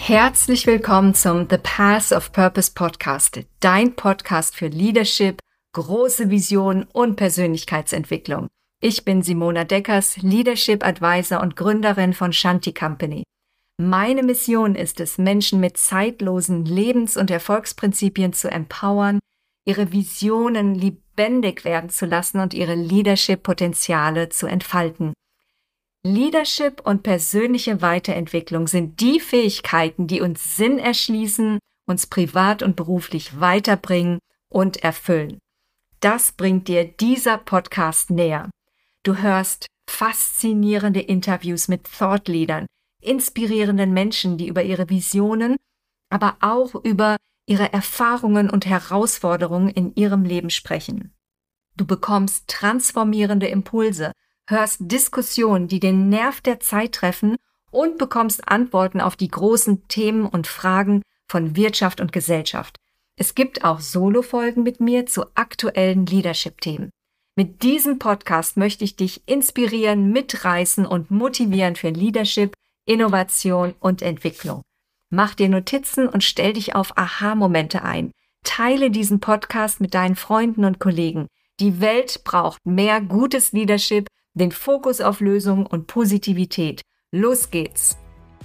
Herzlich willkommen zum The Path of Purpose Podcast, dein Podcast für Leadership, große Visionen und Persönlichkeitsentwicklung. Ich bin Simona Deckers, Leadership Advisor und Gründerin von Shanti Company. Meine Mission ist es, Menschen mit zeitlosen Lebens- und Erfolgsprinzipien zu empowern, ihre Visionen lebendig werden zu lassen und ihre Leadership-Potenziale zu entfalten. Leadership und persönliche Weiterentwicklung sind die Fähigkeiten, die uns Sinn erschließen, uns privat und beruflich weiterbringen und erfüllen. Das bringt dir dieser Podcast näher. Du hörst faszinierende Interviews mit Thought-Leadern, inspirierenden Menschen, die über ihre Visionen, aber auch über ihre Erfahrungen und Herausforderungen in ihrem Leben sprechen. Du bekommst transformierende Impulse, hörst Diskussionen, die den Nerv der Zeit treffen und bekommst Antworten auf die großen Themen und Fragen von Wirtschaft und Gesellschaft. Es gibt auch Solo-Folgen mit mir zu aktuellen Leadership-Themen. Mit diesem Podcast möchte ich dich inspirieren, mitreißen und motivieren für Leadership, Innovation und Entwicklung. Mach dir Notizen und stell dich auf Aha-Momente ein. Teile diesen Podcast mit deinen Freunden und Kollegen. Die Welt braucht mehr gutes Leadership, den Fokus auf Lösungen und Positivität. Los geht's!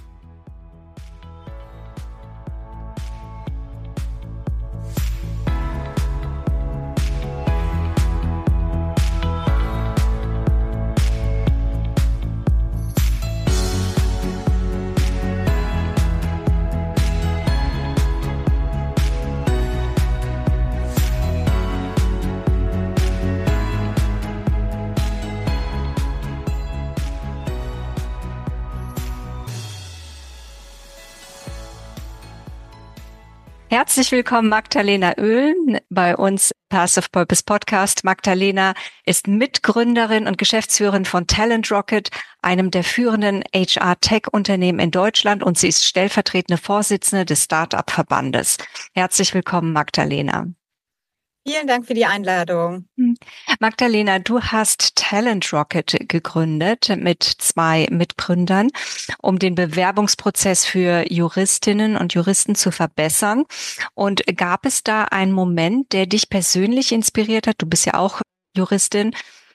Herzlich willkommen, Magdalena Oehlen, bei uns Path of Purpose Podcast. Magdalena ist Mitgründerin und Geschäftsführerin von Talent Rocket, einem der führenden HR-Tech-Unternehmen in Deutschland, und sie ist stellvertretende Vorsitzende des Start-up-Verbandes. Herzlich willkommen, Magdalena. Vielen Dank für die Einladung. Magdalena, du hast Talent Rocket gegründet mit 2 Mitgründern, um den Bewerbungsprozess für Juristinnen und Juristen zu verbessern. Und gab es da einen Moment, der dich persönlich inspiriert hat? Du bist ja auch Juristin,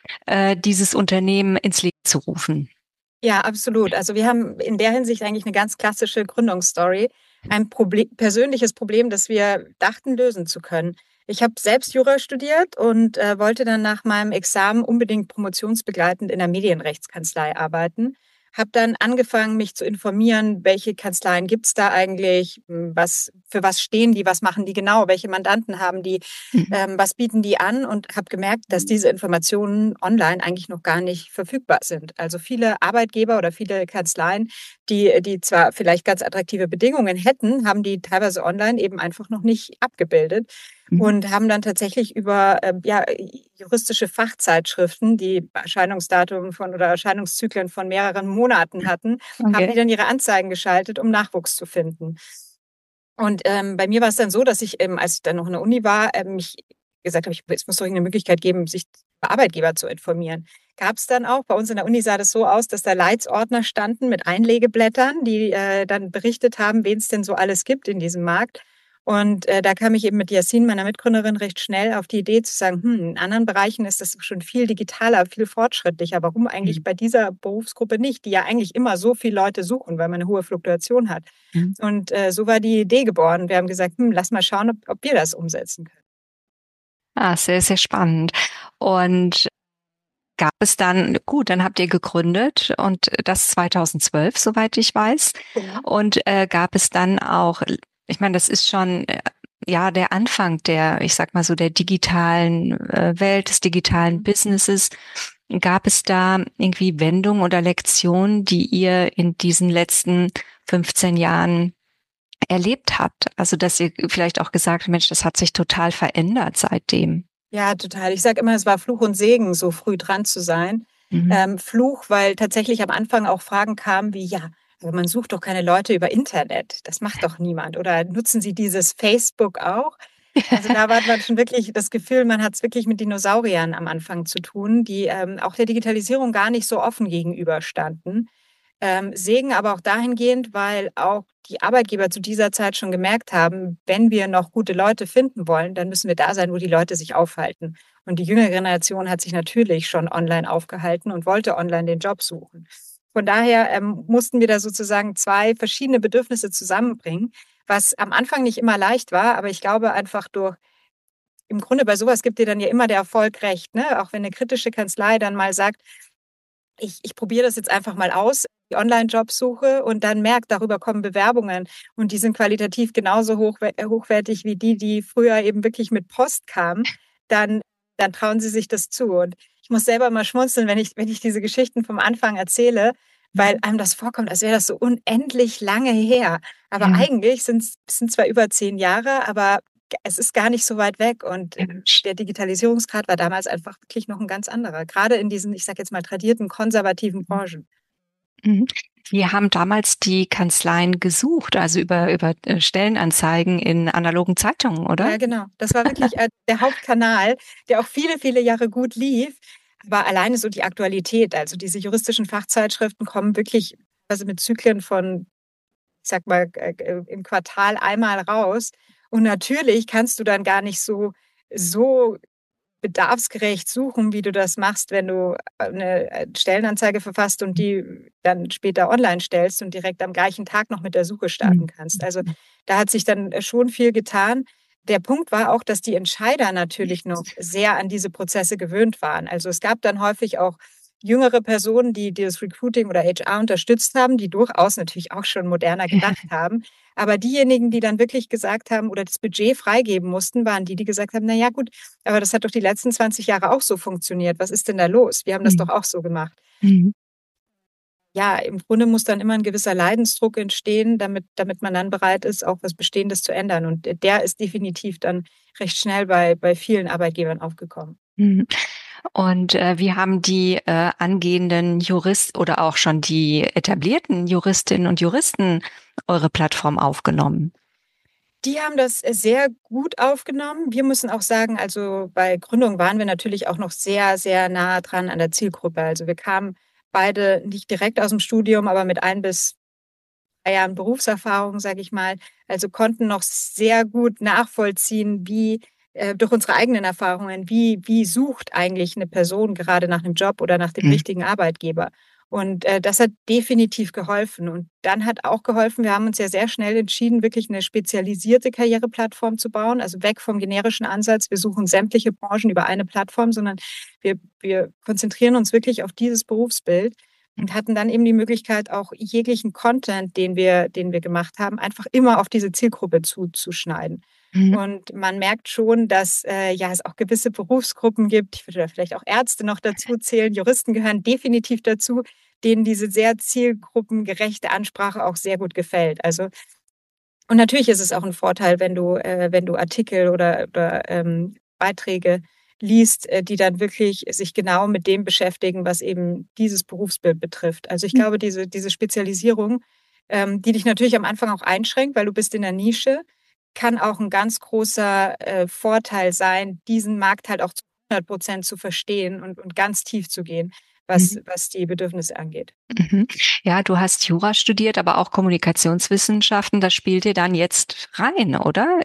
dieses Unternehmen ins Leben zu rufen. Ja, absolut. Also wir haben in der Hinsicht eigentlich eine ganz klassische Gründungsstory. Ein persönliches Problem, das wir dachten, lösen zu können. Ich habe selbst Jura studiert und wollte dann nach meinem Examen unbedingt promotionsbegleitend in der Medienrechtskanzlei arbeiten. Habe dann angefangen, mich zu informieren, welche Kanzleien gibt es da eigentlich, für was stehen die, was machen die genau, welche Mandanten haben die, was bieten die an, und habe gemerkt, dass diese Informationen online eigentlich noch gar nicht verfügbar sind. Also viele Arbeitgeber oder viele Kanzleien, die zwar vielleicht ganz attraktive Bedingungen hätten, haben die teilweise online eben einfach noch nicht abgebildet. Und haben dann tatsächlich über juristische Fachzeitschriften, die Erscheinungsdatum oder Erscheinungszyklen von mehreren Monaten hatten, haben die dann ihre Anzeigen geschaltet, um Nachwuchs zu finden. Und bei mir war es dann so, dass ich, als ich dann noch in der Uni war, mich gesagt habe, es muss doch eine Möglichkeit geben, sich über Arbeitgeber zu informieren. Gab es dann auch. Bei uns in der Uni sah das so aus, dass da Leitsordner standen mit Einlegeblättern, die dann berichtet haben, wen es denn so alles gibt in diesem Markt. Und da kam ich eben mit Yassin, meiner Mitgründerin, recht schnell auf die Idee zu sagen, in anderen Bereichen ist das schon viel digitaler, viel fortschrittlicher. Warum eigentlich bei dieser Berufsgruppe nicht, die ja eigentlich immer so viele Leute suchen, weil man eine hohe Fluktuation hat. Und so war die Idee geboren. Wir haben gesagt, lass mal schauen, ob wir das umsetzen können. Sehr, sehr spannend. Und gab es dann, dann habt ihr gegründet, und das 2012, soweit ich weiß. Genau. Und gab es dann auch, ich meine, das ist schon der Anfang der, ich sag mal so, der digitalen Welt, des digitalen Businesses. Gab es da irgendwie Wendungen oder Lektionen, die ihr in diesen letzten 15 Jahren erlebt habt? Also, dass ihr vielleicht auch gesagt habt, Mensch, das hat sich total verändert seitdem. Ja, total. Ich sage immer, es war Fluch und Segen, so früh dran zu sein. Fluch, weil tatsächlich am Anfang auch Fragen kamen wie, aber man sucht doch keine Leute über Internet. Das macht doch niemand. Oder nutzen Sie dieses Facebook auch? Also da war man schon wirklich das Gefühl, man hat es wirklich mit Dinosauriern am Anfang zu tun, die auch der Digitalisierung gar nicht so offen gegenüberstanden. Segen aber auch dahingehend, weil auch die Arbeitgeber zu dieser Zeit schon gemerkt haben, wenn wir noch gute Leute finden wollen, dann müssen wir da sein, wo die Leute sich aufhalten. Und die jüngere Generation hat sich natürlich schon online aufgehalten und wollte online den Job suchen. Von daher mussten wir da sozusagen zwei verschiedene Bedürfnisse zusammenbringen, was am Anfang nicht immer leicht war, aber ich glaube einfach im Grunde bei sowas gibt dir dann ja immer der Erfolg recht, ne? Auch wenn eine kritische Kanzlei dann mal sagt, ich probiere das jetzt einfach mal aus, die Online-Jobsuche und dann merkt, darüber kommen Bewerbungen und die sind qualitativ genauso hochwertig wie die früher eben wirklich mit Post kamen, dann, dann trauen sie sich das zu. Und ich muss selber mal schmunzeln, wenn ich diese Geschichten vom Anfang erzähle, weil einem das vorkommt, als wäre das so unendlich lange her. Aber Ja. eigentlich sind zwar über 10 Jahre, aber es ist gar nicht so weit weg und der Digitalisierungsgrad war damals einfach wirklich noch ein ganz anderer, gerade in diesen, ich sage jetzt mal, tradierten konservativen Branchen. Mhm. Wir haben damals die Kanzleien gesucht, also über Stellenanzeigen in analogen Zeitungen, oder? Ja, genau. Das war wirklich der Hauptkanal, der auch viele, viele Jahre gut lief. Aber alleine so die Aktualität, also diese juristischen Fachzeitschriften kommen wirklich also mit Zyklen von, ich sag mal, im Quartal einmal raus. Und natürlich kannst du dann gar nicht so bedarfsgerecht suchen, wie du das machst, wenn du eine Stellenanzeige verfasst und die dann später online stellst und direkt am gleichen Tag noch mit der Suche starten kannst. Also da hat sich dann schon viel getan. Der Punkt war auch, dass die Entscheider natürlich noch sehr an diese Prozesse gewöhnt waren. Also es gab dann häufig auch jüngere Personen, die das Recruiting oder HR unterstützt haben, die durchaus natürlich auch schon moderner gedacht haben. Aber diejenigen, die dann wirklich gesagt haben oder das Budget freigeben mussten, waren die gesagt haben, na ja, gut, aber das hat doch die letzten 20 Jahre auch so funktioniert. Was ist denn da los? Wir haben das doch auch so gemacht. Mhm. Ja, im Grunde muss dann immer ein gewisser Leidensdruck entstehen, damit man dann bereit ist, auch was Bestehendes zu ändern. Und der ist definitiv dann recht schnell bei vielen Arbeitgebern aufgekommen. Mhm. Und wie haben die angehenden Jurist oder auch schon die etablierten Juristinnen und Juristen eure Plattform aufgenommen? Die haben das sehr gut aufgenommen. Wir müssen auch sagen, also bei Gründung waren wir natürlich auch noch sehr, sehr nah dran an der Zielgruppe. Also wir kamen beide nicht direkt aus dem Studium, aber mit 1 bis 3 Jahren Berufserfahrung, sage ich mal. Also konnten noch sehr gut nachvollziehen, wie durch unsere eigenen Erfahrungen, wie sucht eigentlich eine Person gerade nach einem Job oder nach dem richtigen Arbeitgeber. Und das hat definitiv geholfen. Und dann hat auch geholfen, wir haben uns ja sehr schnell entschieden, wirklich eine spezialisierte Karriereplattform zu bauen, also weg vom generischen Ansatz, wir suchen sämtliche Branchen über eine Plattform, sondern wir konzentrieren uns wirklich auf dieses Berufsbild und hatten dann eben die Möglichkeit, auch jeglichen Content, den wir gemacht haben, einfach immer auf diese Zielgruppe zuzuschneiden. Mhm. Und man merkt schon, dass ja, es auch gewisse Berufsgruppen gibt, ich würde da vielleicht auch Ärzte noch dazu zählen, Juristen gehören definitiv dazu, denen diese sehr zielgruppengerechte Ansprache auch sehr gut gefällt. Also, und natürlich ist es auch ein Vorteil, wenn du Artikel oder Beiträge liest, die dann wirklich sich genau mit dem beschäftigen, was eben dieses Berufsbild betrifft. Also ich glaube, diese Spezialisierung, die dich natürlich am Anfang auch einschränkt, weil du bist in der Nische, kann auch ein ganz großer Vorteil sein, diesen Markt halt auch zu 100% zu verstehen und ganz tief zu gehen, Mhm. was die Bedürfnisse angeht. Mhm. Ja, du hast Jura studiert, aber auch Kommunikationswissenschaften. Das spielt dir dann jetzt rein, oder?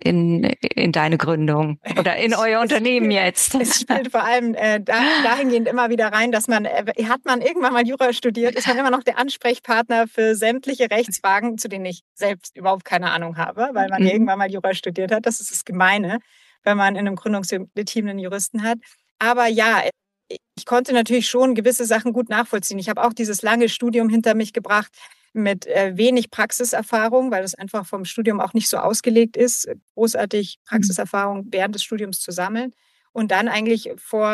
In deine Gründung oder in euer Es Unternehmen spielt, jetzt. es spielt vor allem dahingehend immer wieder rein, dass hat man irgendwann mal Jura studiert, ist man immer noch der Ansprechpartner für sämtliche Rechtsfragen, zu denen ich selbst überhaupt keine Ahnung habe, weil man ja Mhm. irgendwann mal Jura studiert hat. Das ist das Gemeine, wenn man in einem Gründungsteam einen Juristen hat. Aber ja, ich konnte natürlich schon gewisse Sachen gut nachvollziehen. Ich habe auch dieses lange Studium hinter mich gebracht mit wenig Praxiserfahrung, weil das einfach vom Studium auch nicht so ausgelegt ist, großartig Praxiserfahrung während des Studiums zu sammeln und dann eigentlich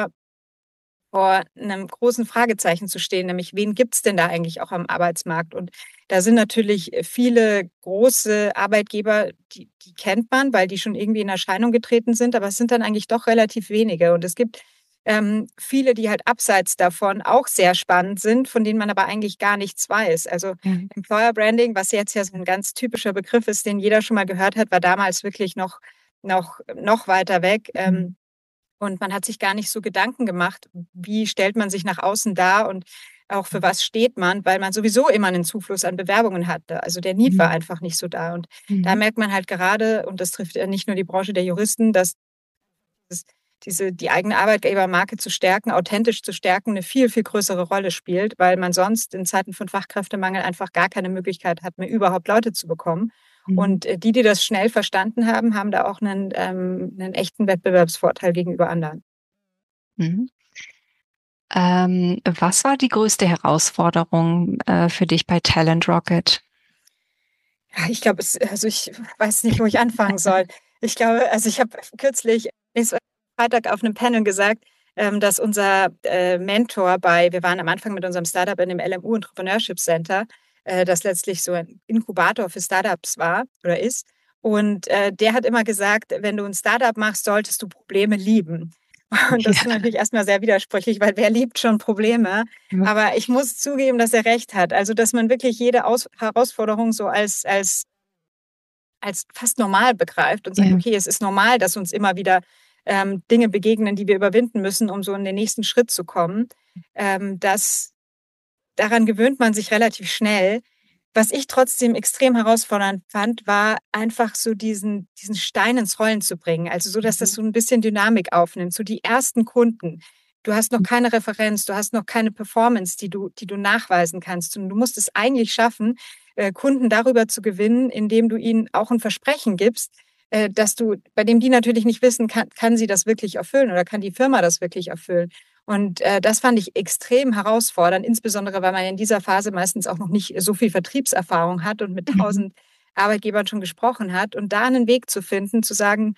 vor einem großen Fragezeichen zu stehen, nämlich wen gibt's denn da eigentlich auch am Arbeitsmarkt? Und da sind natürlich viele große Arbeitgeber, die kennt man, weil die schon irgendwie in Erscheinung getreten sind, aber es sind dann eigentlich doch relativ wenige. Und es gibt viele, die halt abseits davon auch sehr spannend sind, von denen man aber eigentlich gar nichts weiß. Also Ja. Employer Branding, was jetzt ja so ein ganz typischer Begriff ist, den jeder schon mal gehört hat, war damals wirklich noch weiter weg. Und man hat sich gar nicht so Gedanken gemacht, wie stellt man sich nach außen dar. Und auch für was steht man, weil man sowieso immer einen Zufluss an Bewerbungen hatte. Also der Need war einfach nicht so da. Und da merkt man halt gerade, und das trifft ja nicht nur die Branche der Juristen, dass die eigene Arbeitgebermarke zu stärken, authentisch zu stärken, eine viel, viel größere Rolle spielt, weil man sonst in Zeiten von Fachkräftemangel einfach gar keine Möglichkeit hat, mehr überhaupt Leute zu bekommen. Und die das schnell verstanden haben, haben da auch einen echten Wettbewerbsvorteil gegenüber anderen. Mhm. Was war die größte Herausforderung für dich bei Talent Rocket? Ja, ich glaube, ich weiß nicht, wo ich anfangen soll. Ich glaube, also ich habe kürzlich, Freitag auf einem Panel gesagt, dass unser Mentor wir waren am Anfang mit unserem Startup in dem LMU Entrepreneurship Center, das letztlich so ein Inkubator für Startups war oder ist. Und der hat immer gesagt, wenn du ein Startup machst, solltest du Probleme lieben. Und das ist Ja. natürlich erstmal sehr widersprüchlich, weil wer liebt schon Probleme? Aber ich muss zugeben, dass er recht hat. Also, dass man wirklich jede Herausforderung so als fast normal begreift und sagt, Ja. okay, es ist normal, dass uns immer wieder Dinge begegnen, die wir überwinden müssen, um so in den nächsten Schritt zu kommen. Daran gewöhnt man sich relativ schnell. Was ich trotzdem extrem herausfordernd fand, war einfach so diesen Stein ins Rollen zu bringen. Also so, dass das so ein bisschen Dynamik aufnimmt. So die ersten Kunden. Du hast noch keine Referenz, du hast noch keine Performance, die du nachweisen kannst. Und du musst es eigentlich schaffen, Kunden darüber zu gewinnen, indem du ihnen auch ein Versprechen gibst, bei dem die natürlich nicht wissen, kann sie das wirklich erfüllen oder kann die Firma das wirklich erfüllen. Und das fand ich extrem herausfordernd, insbesondere weil man in dieser Phase meistens auch noch nicht so viel Vertriebserfahrung hat und mit 1000 Arbeitgebern schon gesprochen hat. Und da einen Weg zu finden, zu sagen,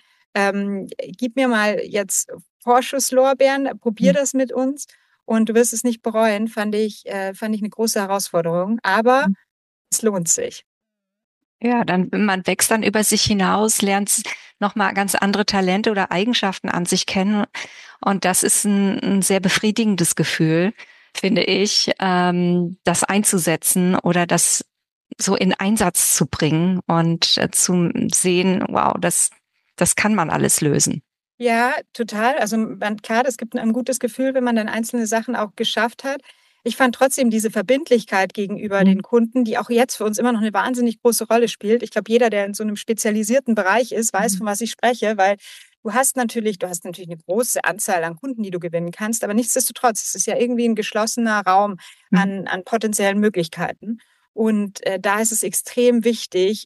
gib mir mal jetzt Vorschusslorbeeren, probier das mit uns und du wirst es nicht bereuen, fand ich eine große Herausforderung. Aber es lohnt sich. Ja, man wächst dann über sich hinaus, lernt nochmal ganz andere Talente oder Eigenschaften an sich kennen. Und das ist ein sehr befriedigendes Gefühl, finde ich, das einzusetzen oder das so in Einsatz zu bringen und zu sehen, wow, das kann man alles lösen. Ja, total. Also klar, das gibt ein gutes Gefühl, wenn man dann einzelne Sachen auch geschafft hat. Ich fand trotzdem diese Verbindlichkeit gegenüber den Kunden, die auch jetzt für uns immer noch eine wahnsinnig große Rolle spielt. Ich glaube, jeder, der in so einem spezialisierten Bereich ist, weiß, von was ich spreche, weil du hast natürlich eine große Anzahl an Kunden, die du gewinnen kannst, aber nichtsdestotrotz, es ist ja irgendwie ein geschlossener Raum an potenziellen Möglichkeiten. Und da ist es extrem wichtig,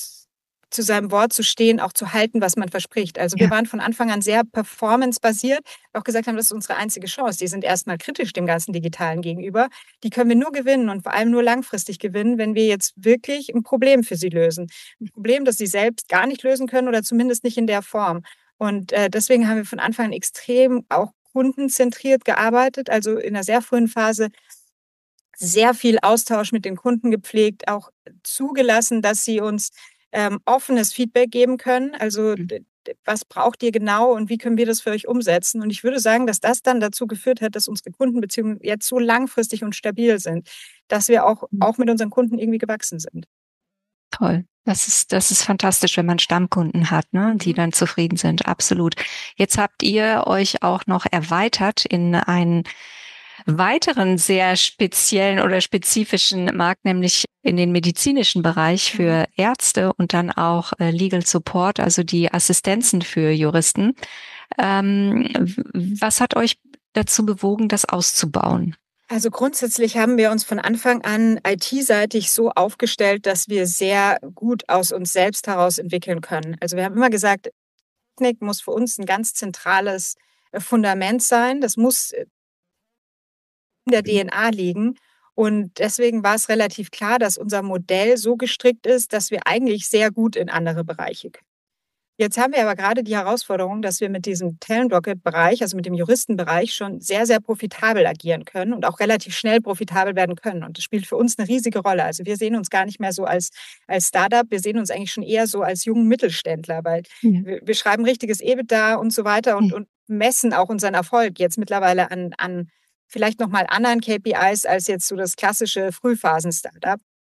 zu seinem Wort zu stehen, auch zu halten, was man verspricht. Also wir waren von Anfang an sehr performance-basiert, auch gesagt haben, das ist unsere einzige Chance. Die sind erstmal kritisch dem ganzen Digitalen gegenüber. Die können wir nur gewinnen und vor allem nur langfristig gewinnen, wenn wir jetzt wirklich ein Problem für sie lösen. Ein Problem, das sie selbst gar nicht lösen können oder zumindest nicht in der Form. Und deswegen haben wir von Anfang an extrem auch kundenzentriert gearbeitet, also in einer sehr frühen Phase sehr viel Austausch mit den Kunden gepflegt, auch zugelassen, dass sie uns offenes Feedback geben können. Also was braucht ihr genau und wie können wir das für euch umsetzen? Und ich würde sagen, dass das dann dazu geführt hat, dass unsere Kundenbeziehungen jetzt so langfristig und stabil sind, dass wir auch mit unseren Kunden irgendwie gewachsen sind. Toll. Das ist fantastisch, wenn man Stammkunden hat, ne, die dann zufrieden sind. Absolut. Jetzt habt ihr euch auch noch erweitert in einen weiteren sehr speziellen oder spezifischen Markt, nämlich in den medizinischen Bereich für Ärzte und dann auch Legal Support, also die Assistenzen für Juristen. Was hat euch dazu bewogen, das auszubauen? Also grundsätzlich haben wir uns von Anfang an IT-seitig so aufgestellt, dass wir sehr gut aus uns selbst heraus entwickeln können. Also wir haben immer gesagt, Technik muss für uns ein ganz zentrales Fundament sein. Das muss in der DNA liegen. Und deswegen war es relativ klar, dass unser Modell so gestrickt ist, dass wir eigentlich sehr gut in andere Bereiche können. Jetzt haben wir aber gerade die Herausforderung, dass wir mit diesem Talent Rocket-Bereich, also mit dem Juristenbereich, schon sehr, sehr profitabel agieren können und auch relativ schnell profitabel werden können. Und das spielt für uns eine riesige Rolle. Also wir sehen uns gar nicht mehr so als Startup, wir sehen uns eigentlich schon eher so als jungen Mittelständler, weil wir schreiben richtiges EBITDA und so weiter und messen auch unseren Erfolg jetzt mittlerweile an vielleicht nochmal anderen KPIs als jetzt so das klassische Frühphasen-Startup.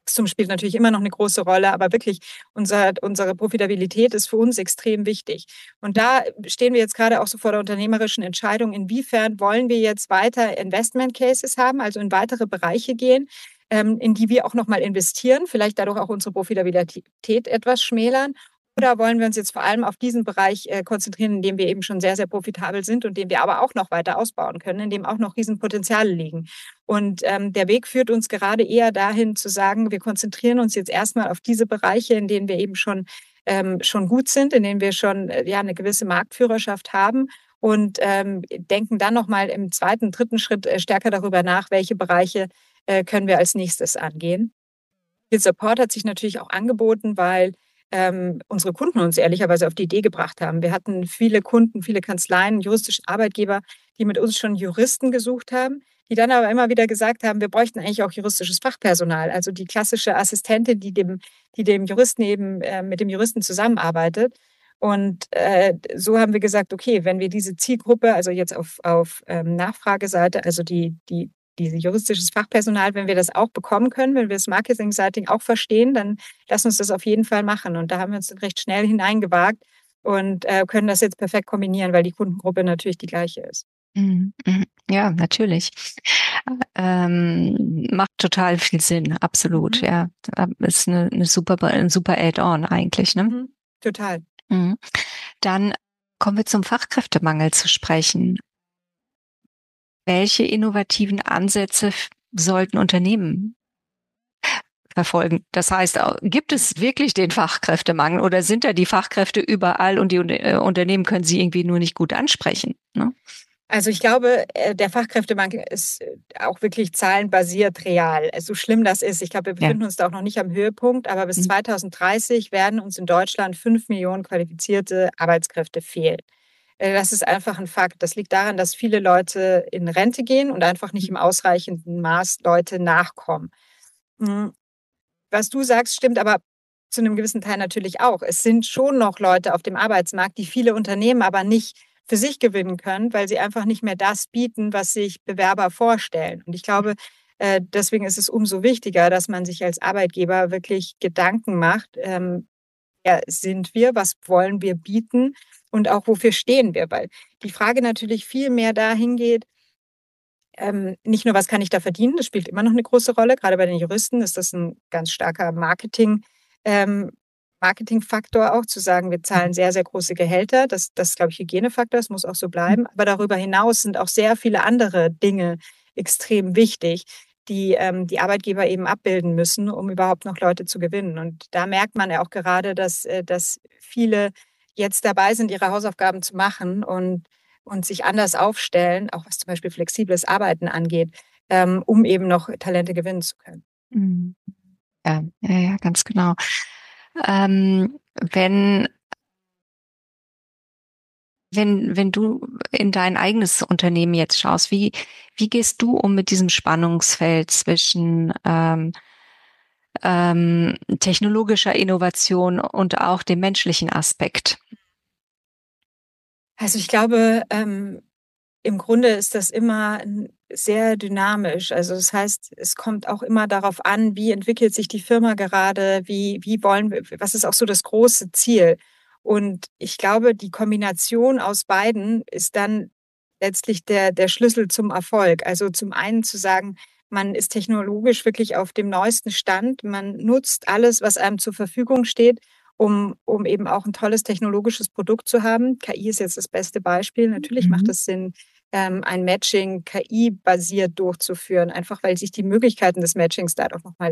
Wachstum spielt natürlich immer noch eine große Rolle, aber wirklich unsere Profitabilität ist für uns extrem wichtig. Und da stehen wir jetzt gerade auch so vor der unternehmerischen Entscheidung, inwiefern wollen wir jetzt weiter Investment Cases haben, also in weitere Bereiche gehen, in die wir auch nochmal investieren, vielleicht dadurch auch unsere Profitabilität etwas schmälern. Oder wollen wir uns jetzt vor allem auf diesen Bereich konzentrieren, in dem wir eben schon sehr, sehr profitabel sind und den wir aber auch noch weiter ausbauen können, in dem auch noch Riesenpotenziale liegen. Und der Weg führt uns gerade eher dahin zu sagen, wir konzentrieren uns jetzt erstmal auf diese Bereiche, in denen wir eben schon gut sind, in denen wir schon eine gewisse Marktführerschaft haben und denken dann nochmal im zweiten, dritten Schritt stärker darüber nach, welche Bereiche können wir als nächstes angehen. Field Support hat sich natürlich auch angeboten, weil unsere Kunden uns ehrlicherweise auf die Idee gebracht haben. Wir hatten viele Kunden, viele Kanzleien, juristische Arbeitgeber, die mit uns schon Juristen gesucht haben, die dann aber immer wieder gesagt haben, wir bräuchten eigentlich auch juristisches Fachpersonal, also die klassische Assistentin, die dem Juristen eben mit dem Juristen zusammenarbeitet. Und so haben wir gesagt, okay, wenn wir diese Zielgruppe, also jetzt auf Nachfrageseite, also diese juristisches Fachpersonal, wenn wir das auch bekommen können, wenn wir das Marketing-Setting auch verstehen, dann lass uns das auf jeden Fall machen. Und da haben wir uns dann recht schnell hineingewagt und können das jetzt perfekt kombinieren, weil die Kundengruppe natürlich die gleiche ist. Ja, natürlich. Macht total viel Sinn, absolut. Ja, ist ein super Add-on eigentlich, ne? Total. Dann kommen wir zum Fachkräftemangel zu sprechen. Welche innovativen Ansätze sollten Unternehmen verfolgen? Das heißt, gibt es wirklich den Fachkräftemangel oder sind da die Fachkräfte überall und die Unternehmen können sie irgendwie nur nicht gut ansprechen? Ne? Also ich glaube, der Fachkräftemangel ist auch wirklich zahlenbasiert real. So schlimm das ist. Ich glaube, wir befinden uns da auch noch nicht am Höhepunkt, aber bis 2030 werden uns in Deutschland 5 Millionen qualifizierte Arbeitskräfte fehlen. Das ist einfach ein Fakt. Das liegt daran, dass viele Leute in Rente gehen und einfach nicht im ausreichenden Maß Leute nachkommen. Was du sagst, stimmt aber zu einem gewissen Teil natürlich auch. Es sind schon noch Leute auf dem Arbeitsmarkt, die viele Unternehmen aber nicht für sich gewinnen können, weil sie einfach nicht mehr das bieten, was sich Bewerber vorstellen. Und ich glaube, deswegen ist es umso wichtiger, dass man sich als Arbeitgeber wirklich Gedanken macht, wer sind wir, was wollen wir bieten und auch wofür stehen wir, weil die Frage natürlich viel mehr dahin geht, nicht nur, was kann ich da verdienen, das spielt immer noch eine große Rolle. Gerade bei den Juristen ist das ein ganz starker Marketingfaktor auch, zu sagen, wir zahlen sehr, sehr große Gehälter. Das ist, glaube ich, Hygienefaktor, das muss auch so bleiben. Aber darüber hinaus sind auch sehr viele andere Dinge extrem wichtig, die die Arbeitgeber eben abbilden müssen, um überhaupt noch Leute zu gewinnen. Und da merkt man ja auch gerade, dass viele jetzt dabei sind, ihre Hausaufgaben zu machen und sich anders aufstellen, auch was zum Beispiel flexibles Arbeiten angeht, um eben noch Talente gewinnen zu können. Ja, ganz genau. Wenn du in dein eigenes Unternehmen jetzt schaust, wie gehst du um mit diesem Spannungsfeld zwischen technologischer Innovation und auch dem menschlichen Aspekt? Also ich glaube, im Grunde ist das immer sehr dynamisch. Also das heißt, es kommt auch immer darauf an, wie entwickelt sich die Firma gerade, wie wollen wir, was ist auch so das große Ziel? Und ich glaube, die Kombination aus beiden ist dann letztlich der Schlüssel zum Erfolg. Also zum einen zu sagen, man ist technologisch wirklich auf dem neuesten Stand, man nutzt alles, was einem zur Verfügung steht, um eben auch ein tolles technologisches Produkt zu haben. KI ist jetzt das beste Beispiel. Natürlich macht es Sinn, ein Matching KI-basiert durchzuführen, einfach weil sich die Möglichkeiten des Matchings da auch nochmal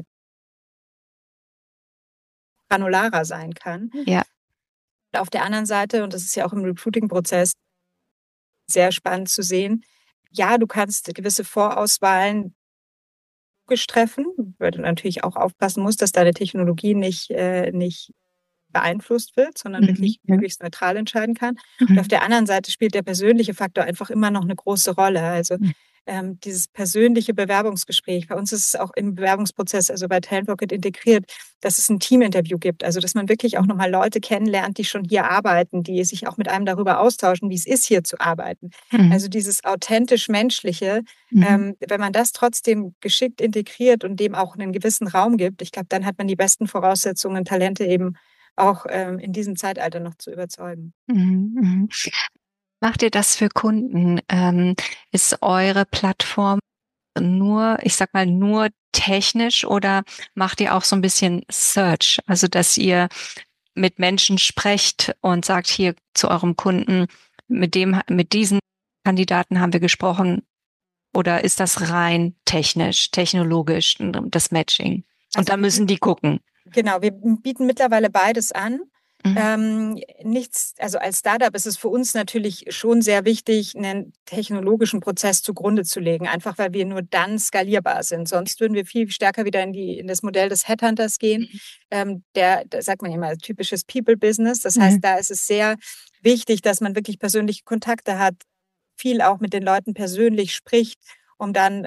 granularer sein kann. Ja. Auf der anderen Seite, und das ist ja auch im Recruiting-Prozess sehr spannend zu sehen, ja, du kannst gewisse Vorauswahlen treffen, weil du natürlich auch aufpassen musst, dass deine Technologie nicht beeinflusst wird, sondern wirklich möglichst neutral entscheiden kann. Und auf der anderen Seite spielt der persönliche Faktor einfach immer noch eine große Rolle. Also dieses persönliche Bewerbungsgespräch. Bei uns ist es auch im Bewerbungsprozess, also bei Talent Rocket integriert, dass es ein Teaminterview gibt. Also dass man wirklich auch nochmal Leute kennenlernt, die schon hier arbeiten, die sich auch mit einem darüber austauschen, wie es ist, hier zu arbeiten. Mhm. Also dieses authentisch Menschliche, wenn man das trotzdem geschickt integriert und dem auch einen gewissen Raum gibt, ich glaube, dann hat man die besten Voraussetzungen, Talente eben auch in diesem Zeitalter noch zu überzeugen. Mhm. Mhm. Macht ihr das für Kunden? Ist eure Plattform nur, ich sag mal, nur technisch oder macht ihr auch so ein bisschen Search? Also, dass ihr mit Menschen sprecht und sagt hier zu eurem Kunden, mit diesen Kandidaten haben wir gesprochen, oder ist das rein technisch, technologisch, das Matching? Und Also da müssen die gucken. genau, wir bieten mittlerweile beides an. Mhm. Also als Startup ist es für uns natürlich schon sehr wichtig, einen technologischen Prozess zugrunde zu legen, einfach weil wir nur dann skalierbar sind. Sonst würden wir viel stärker wieder in das Modell des Headhunters gehen. Da sagt man immer, typisches People-Business. Das heißt, Mhm. da ist es sehr wichtig, dass man wirklich persönliche Kontakte hat, viel auch mit den Leuten persönlich spricht, um dann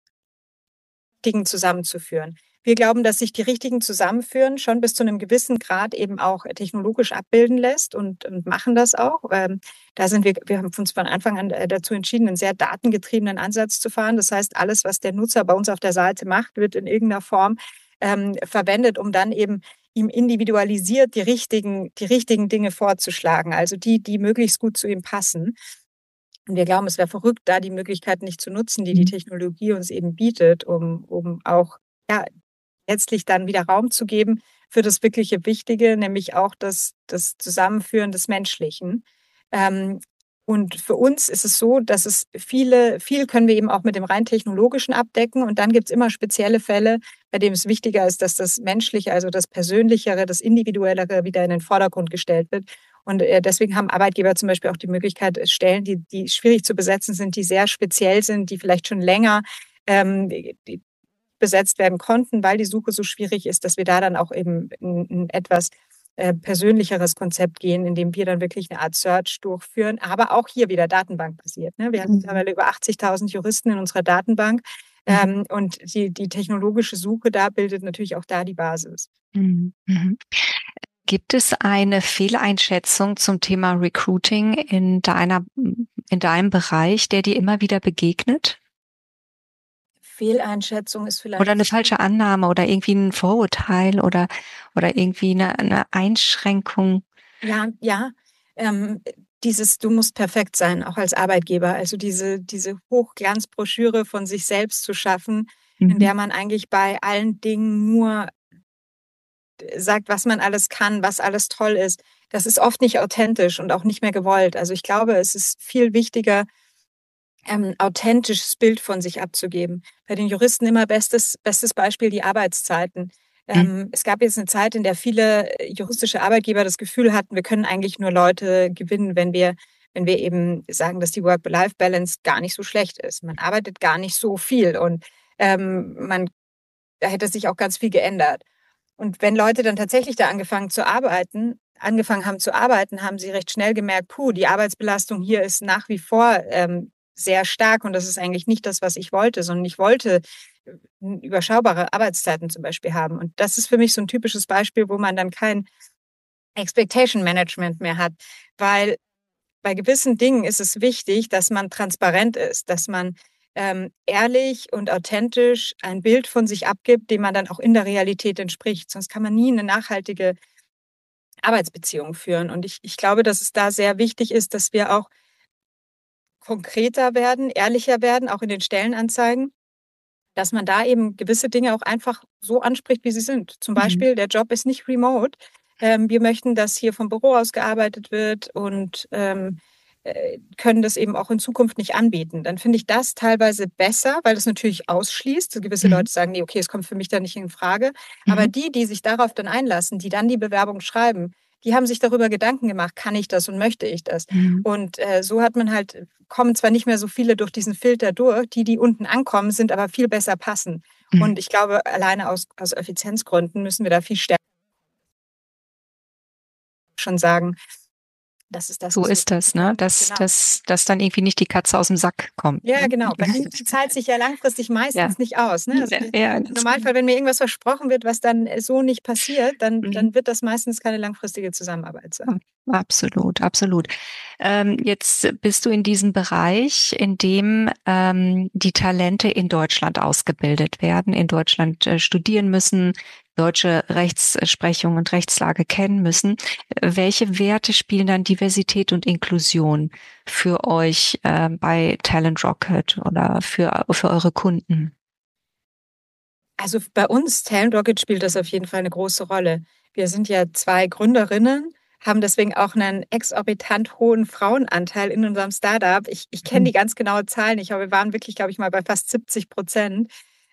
Dinge zusammenzuführen. Wir glauben, dass sich die richtigen Zusammenführen schon bis zu einem gewissen Grad eben auch technologisch abbilden lässt und machen das auch. Da sind wir haben uns von Anfang an dazu entschieden, einen sehr datengetriebenen Ansatz zu fahren. Das heißt, alles, was der Nutzer bei uns auf der Seite macht, wird in irgendeiner Form verwendet, um dann eben ihm individualisiert die richtigen Dinge vorzuschlagen, also die möglichst gut zu ihm passen. Und wir glauben, es wäre verrückt, da die Möglichkeit nicht zu nutzen, die Technologie uns eben bietet, um auch ja, letztlich dann wieder Raum zu geben für das wirkliche Wichtige, nämlich auch das Zusammenführen des Menschlichen. Und für uns ist es so, dass viel können wir eben auch mit dem rein technologischen abdecken. Und dann gibt es immer spezielle Fälle, bei denen es wichtiger ist, dass das Menschliche, also das Persönlichere, das Individuellere wieder in den Vordergrund gestellt wird. Und deswegen haben Arbeitgeber zum Beispiel auch die Möglichkeit, Stellen, die schwierig zu besetzen sind, die sehr speziell sind, die vielleicht schon länger die besetzt werden konnten, weil die Suche so schwierig ist, dass wir da dann auch eben ein etwas persönlicheres Konzept gehen, in dem wir dann wirklich eine Art Search durchführen, aber auch hier wieder datenbankbasiert. Ne? Wir haben mittlerweile über 80.000 Juristen in unserer Datenbank und die technologische Suche da bildet natürlich auch da die Basis. Mhm. Mhm. Gibt es eine Fehleinschätzung zum Thema Recruiting in deinem Bereich, der dir immer wieder begegnet? Fehleinschätzung ist Oder vielleicht eine falsche Annahme oder irgendwie ein Vorurteil oder irgendwie eine Einschränkung? ja. Ähm, du musst perfekt sein, auch als Arbeitgeber. Also diese Hochglanzbroschüre von sich selbst zu schaffen, in Mhm. der man eigentlich bei allen Dingen nur sagt, was man alles kann, was alles toll ist. Das ist oft nicht authentisch und auch nicht mehr gewollt. Also ich glaube, es ist viel wichtiger, authentisches Bild von sich abzugeben. Bei den Juristen immer bestes Beispiel die Arbeitszeiten. Mhm. Es gab jetzt eine Zeit, in der viele juristische Arbeitgeber das Gefühl hatten, wir können eigentlich nur Leute gewinnen, wenn wir eben sagen, dass die Work-Life-Balance gar nicht so schlecht ist. Man arbeitet gar nicht so viel und da hätte sich auch ganz viel geändert. Und wenn Leute dann tatsächlich da angefangen haben zu arbeiten, haben sie recht schnell gemerkt, die Arbeitsbelastung hier ist nach wie vor sehr stark und das ist eigentlich nicht das, was ich wollte, sondern ich wollte überschaubare Arbeitszeiten zum Beispiel haben. Und das ist für mich so ein typisches Beispiel, wo man dann kein Expectation Management mehr hat, weil bei gewissen Dingen ist es wichtig, dass man transparent ist, dass man ehrlich und authentisch ein Bild von sich abgibt, dem man dann auch in der Realität entspricht. Sonst kann man nie eine nachhaltige Arbeitsbeziehung führen. Und ich glaube, dass es da sehr wichtig ist, dass wir auch konkreter werden, ehrlicher werden, auch in den Stellenanzeigen, dass man da eben gewisse Dinge auch einfach so anspricht, wie sie sind. Zum Mhm. Beispiel, der Job ist nicht remote. Wir möchten, dass hier vom Büro aus gearbeitet wird und können das eben auch in Zukunft nicht anbieten. Dann finde ich das teilweise besser, weil das natürlich ausschließt. So gewisse Mhm. Leute sagen, nee, okay, es kommt für mich da nicht in Frage. Aber Mhm. die sich darauf dann einlassen, die dann die Bewerbung schreiben, die haben sich darüber Gedanken gemacht, kann ich das und möchte ich das? Mhm. Und so hat man halt, kommen zwar nicht mehr so viele durch diesen Filter durch, die unten ankommen, sind aber viel besser passen. Mhm. Und ich glaube, alleine aus Effizienzgründen müssen wir da viel stärker schon sagen, Das ist das, So was wir ist das, tun ne? wollen. Dass, Genau. dass dann irgendwie nicht die Katze aus dem Sack kommt. Ja, Ne? genau. Weil die zahlt sich ja langfristig Ja. meistens nicht aus. Ne? Also Ja, im Normalfall, wenn mir irgendwas versprochen wird, was dann so nicht passiert, dann wird das meistens keine langfristige Zusammenarbeit sein. absolut, absolut. Jetzt bist du in diesem Bereich, in dem die Talente in Deutschland ausgebildet werden, in Deutschland studieren müssen, deutsche Rechtsprechung und Rechtslage kennen müssen. Welche Werte spielen dann Diversität und Inklusion für euch bei Talent Rocket oder für eure Kunden? Also bei uns, Talent Rocket, spielt das auf jeden Fall eine große Rolle. Wir sind ja 2 Gründerinnen, haben deswegen auch einen exorbitant hohen Frauenanteil in unserem Startup. Ich kenne die ganz genaue Zahl nicht, aber wir waren wirklich, glaube ich, mal bei fast 70%.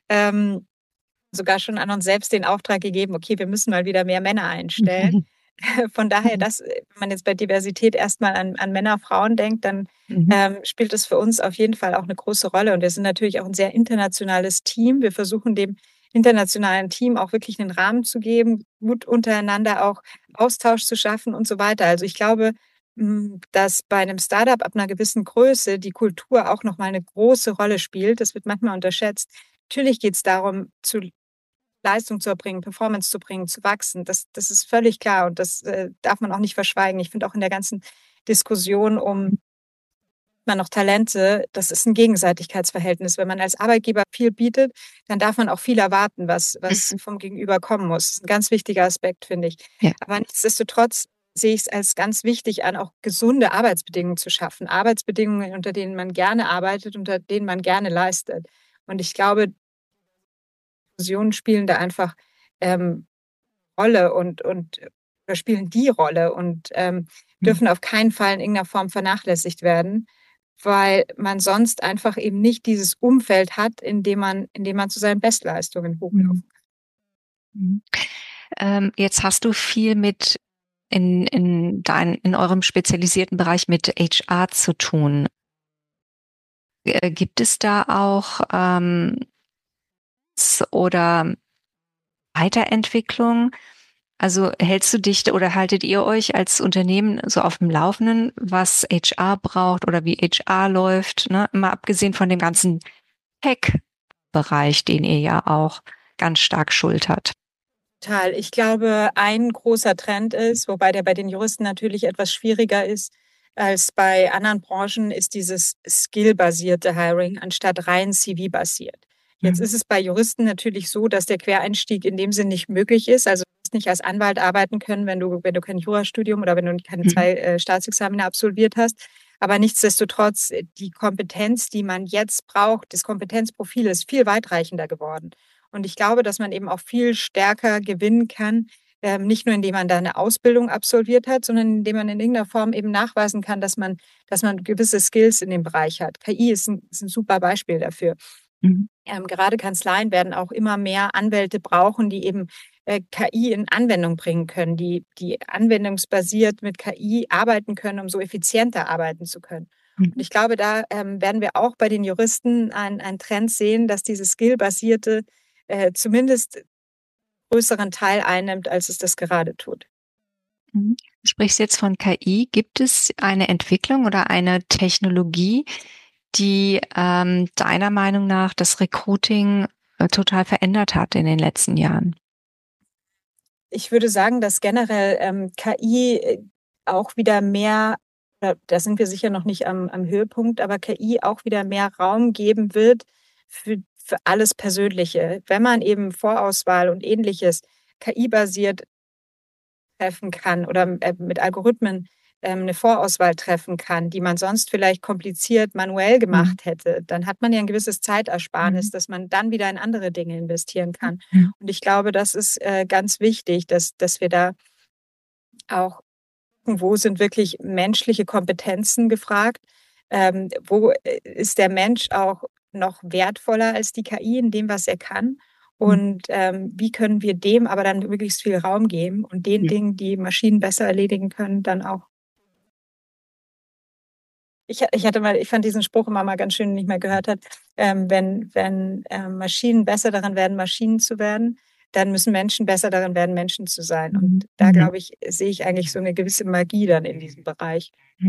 Sogar schon an uns selbst den Auftrag gegeben, okay, wir müssen mal wieder mehr Männer einstellen. Von daher, wenn man jetzt bei Diversität erstmal an Männer, Frauen denkt, dann spielt es für uns auf jeden Fall auch eine große Rolle. Und wir sind natürlich auch ein sehr internationales Team. Wir versuchen dem internationalen Team auch wirklich einen Rahmen zu geben, gut untereinander auch Austausch zu schaffen und so weiter. Also ich glaube, dass bei einem Startup ab einer gewissen Größe die Kultur auch nochmal eine große Rolle spielt. Das wird manchmal unterschätzt. Natürlich geht es darum, Leistung zu erbringen, Performance zu bringen, zu wachsen. Das ist völlig klar und das darf man auch nicht verschweigen. Ich finde auch in der ganzen Diskussion man noch Talente, das ist ein Gegenseitigkeitsverhältnis. Wenn man als Arbeitgeber viel bietet, dann darf man auch viel erwarten, was vom Gegenüber kommen muss. Das ist ein ganz wichtiger Aspekt, finde ich. Ja. Aber nichtsdestotrotz sehe ich es als ganz wichtig an, auch gesunde Arbeitsbedingungen zu schaffen. Arbeitsbedingungen, unter denen man gerne arbeitet, unter denen man gerne leistet. Und ich glaube, Diskussionen spielen da einfach Rolle und oder spielen die Rolle und dürfen auf keinen Fall in irgendeiner Form vernachlässigt werden, weil man sonst einfach eben nicht dieses Umfeld hat, in dem man zu seinen Bestleistungen hochlaufen kann. Jetzt hast du viel mit in eurem spezialisierten Bereich mit HR zu tun. Gibt es da auch oder Weiterentwicklung? Also hältst du dich oder haltet ihr euch als Unternehmen so auf dem Laufenden, was HR braucht oder wie HR läuft, ne? Mal abgesehen von dem ganzen Tech-Bereich, den ihr ja auch ganz stark schultert. Total. Ich glaube, ein großer Trend ist, wobei der bei den Juristen natürlich etwas schwieriger ist als bei anderen Branchen, ist dieses skill-basierte Hiring anstatt rein CV-basiert. Jetzt ist es bei Juristen natürlich so, dass der Quereinstieg in dem Sinn nicht möglich ist. Also du wirst nicht als Anwalt arbeiten können, wenn du kein Jurastudium oder wenn du keine 2 Staatsexamina absolviert hast. Aber nichtsdestotrotz, die Kompetenz, die man jetzt braucht, das Kompetenzprofil ist viel weitreichender geworden. Und ich glaube, dass man eben auch viel stärker gewinnen kann, nicht nur indem man da eine Ausbildung absolviert hat, sondern indem man in irgendeiner Form eben nachweisen kann, dass man gewisse Skills in dem Bereich hat. KI ist ein super Beispiel dafür. Gerade Kanzleien werden auch immer mehr Anwälte brauchen, die eben KI in Anwendung bringen können, die anwendungsbasiert mit KI arbeiten können, um so effizienter arbeiten zu können. Und ich glaube, da werden wir auch bei den Juristen einen Trend sehen, dass dieses Skill-basierte zumindest größeren Teil einnimmt, als es das gerade tut. Du sprichst jetzt von KI. Gibt es eine Entwicklung oder eine Technologie, die deiner Meinung nach das Recruiting total verändert hat in den letzten Jahren? Ich würde sagen, dass generell KI auch wieder mehr, da sind wir sicher noch nicht am Höhepunkt, aber KI auch wieder mehr Raum geben wird für alles Persönliche. Wenn man eben Vorauswahl und Ähnliches KI-basiert treffen kann oder mit Algorithmen eine Vorauswahl treffen kann, die man sonst vielleicht kompliziert manuell gemacht hätte, dann hat man ja ein gewisses Zeitersparnis, dass man dann wieder in andere Dinge investieren kann. Und ich glaube, das ist ganz wichtig, dass wir da auch gucken, wo sind wirklich menschliche Kompetenzen gefragt, wo ist der Mensch auch noch wertvoller als die KI in dem, was er kann. Und wie können wir dem aber dann möglichst viel Raum geben und den Dingen, die Maschinen besser erledigen können, dann auch. Ich fand diesen Spruch immer mal ganz schön, den ich mal gehört habe, wenn Maschinen besser daran werden, Maschinen zu werden, dann müssen Menschen besser darin werden, Menschen zu sein. Und da, glaube ich, sehe ich eigentlich so eine gewisse Magie dann in diesem Bereich.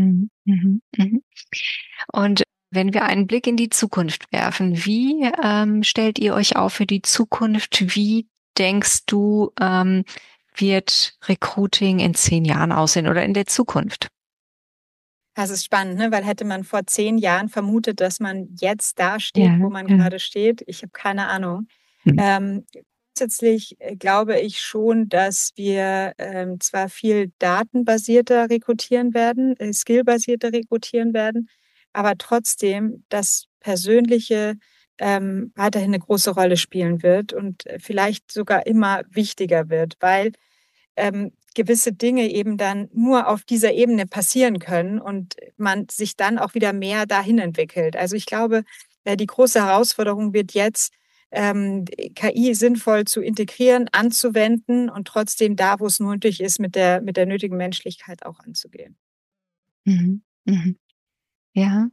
Und wenn wir einen Blick in die Zukunft werfen, wie stellt ihr euch auf für die Zukunft? Wie denkst du, wird Recruiting in 10 Jahren aussehen oder in der Zukunft? Das ist spannend, ne? Weil hätte man vor 10 Jahren vermutet, dass man jetzt da steht, wo man gerade steht. Ich habe keine Ahnung. Grundsätzlich glaube ich schon, dass wir zwar viel datenbasierter rekrutieren werden, skillbasierter rekrutieren werden, aber trotzdem das Persönliche weiterhin eine große Rolle spielen wird und vielleicht sogar immer wichtiger wird, weil gewisse Dinge eben dann nur auf dieser Ebene passieren können und man sich dann auch wieder mehr dahin entwickelt. Also ich glaube, die große Herausforderung wird jetzt, KI sinnvoll zu integrieren, anzuwenden und trotzdem da, wo es nötig ist, mit der nötigen Menschlichkeit auch anzugehen. Ja.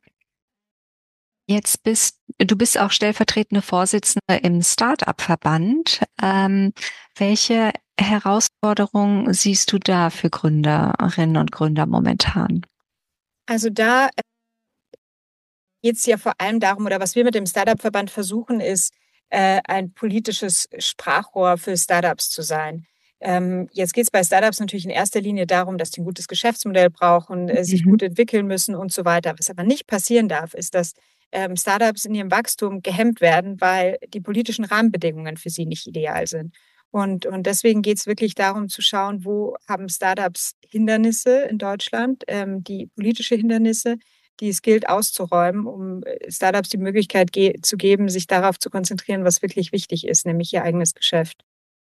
Du bist auch stellvertretende Vorsitzende im Start-up-Verband. Welche Herausforderungen siehst du da für Gründerinnen und Gründer momentan? Also da geht es ja vor allem darum, oder was wir mit dem Startup-Verband versuchen, ist, ein politisches Sprachrohr für Startups zu sein. Jetzt geht es bei Startups natürlich in erster Linie darum, dass die ein gutes Geschäftsmodell brauchen, sich gut entwickeln müssen und so weiter. Was aber nicht passieren darf, ist, dass Startups in ihrem Wachstum gehemmt werden, weil die politischen Rahmenbedingungen für sie nicht ideal sind. Und deswegen geht es wirklich darum zu schauen, wo haben Startups Hindernisse in Deutschland, die politische Hindernisse, die es gilt auszuräumen, um Startups die Möglichkeit zu geben, sich darauf zu konzentrieren, was wirklich wichtig ist, nämlich ihr eigenes Geschäft.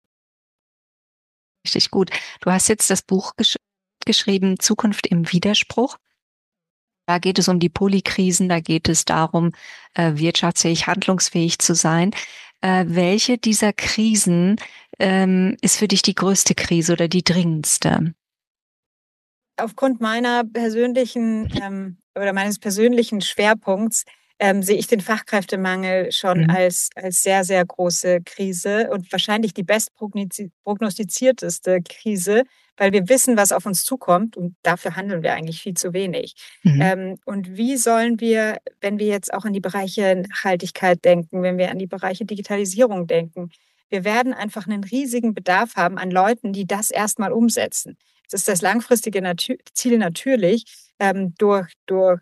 Richtig gut. Du hast jetzt das Buch geschrieben, Zukunft im Widerspruch. Da geht es um die Polykrisen, da geht es darum, wirtschaftsfähig, handlungsfähig zu sein. Welche dieser Krisen ist für dich die größte Krise oder die dringendste? Aufgrund meiner persönlichen oder meines persönlichen Schwerpunkts sehe ich den Fachkräftemangel schon als sehr, sehr große Krise und wahrscheinlich die bestprognostizierteste Krise, weil wir wissen, was auf uns zukommt und dafür handeln wir eigentlich viel zu wenig. Und wie sollen wir, wenn wir jetzt auch an die Bereiche Nachhaltigkeit denken, wenn wir an die Bereiche Digitalisierung denken, wir werden einfach einen riesigen Bedarf haben an Leuten, die das erstmal umsetzen. Es ist das langfristige Ziel natürlich, durch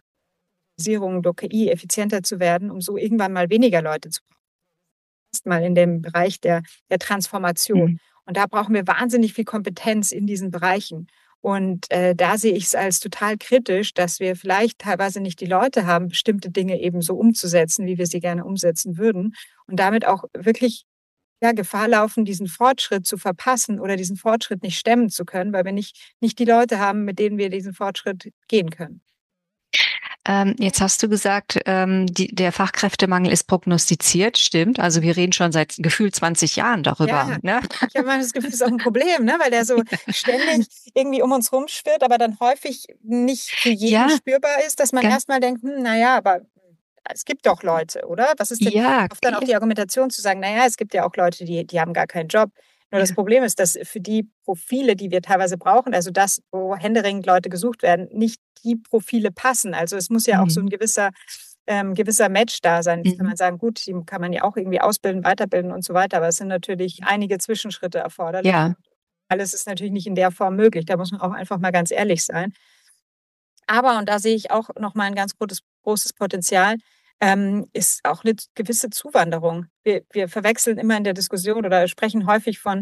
KI effizienter zu werden, um so irgendwann mal weniger Leute zu brauchen. Erstmal in dem Bereich der Transformation. Und da brauchen wir wahnsinnig viel Kompetenz in diesen Bereichen. Und da sehe ich es als total kritisch, dass wir vielleicht teilweise nicht die Leute haben, bestimmte Dinge eben so umzusetzen, wie wir sie gerne umsetzen würden. Und damit auch wirklich Gefahr laufen, diesen Fortschritt zu verpassen oder diesen Fortschritt nicht stemmen zu können, weil wir nicht die Leute haben, mit denen wir diesen Fortschritt gehen können. Jetzt hast du gesagt, der Fachkräftemangel ist prognostiziert, stimmt. Also wir reden schon seit gefühlt 20 Jahren darüber. Ja, ne? Ich habe mal das Gefühl, es ist auch ein Problem, ne? Weil der so ständig irgendwie um uns rumschwirrt, aber dann häufig nicht für jeden spürbar ist, dass man erstmal denkt, naja, aber es gibt doch Leute, oder? Was ist denn oft dann auch die Argumentation zu sagen, naja, es gibt ja auch Leute, die haben gar keinen Job. Nur das Problem ist, dass für die Profile, die wir teilweise brauchen, also das, wo händeringend Leute gesucht werden, nicht die Profile passen. Also es muss ja auch so ein gewisser Match da sein. Jetzt kann man sagen, gut, die kann man ja auch irgendwie ausbilden, weiterbilden und so weiter, aber es sind natürlich einige Zwischenschritte erforderlich. Ja. Alles ist natürlich nicht in der Form möglich. Da muss man auch einfach mal ganz ehrlich sein. Aber, und da sehe ich auch nochmal ein ganz großes Potenzial, ist auch eine gewisse Zuwanderung. Wir verwechseln immer in der Diskussion oder sprechen häufig von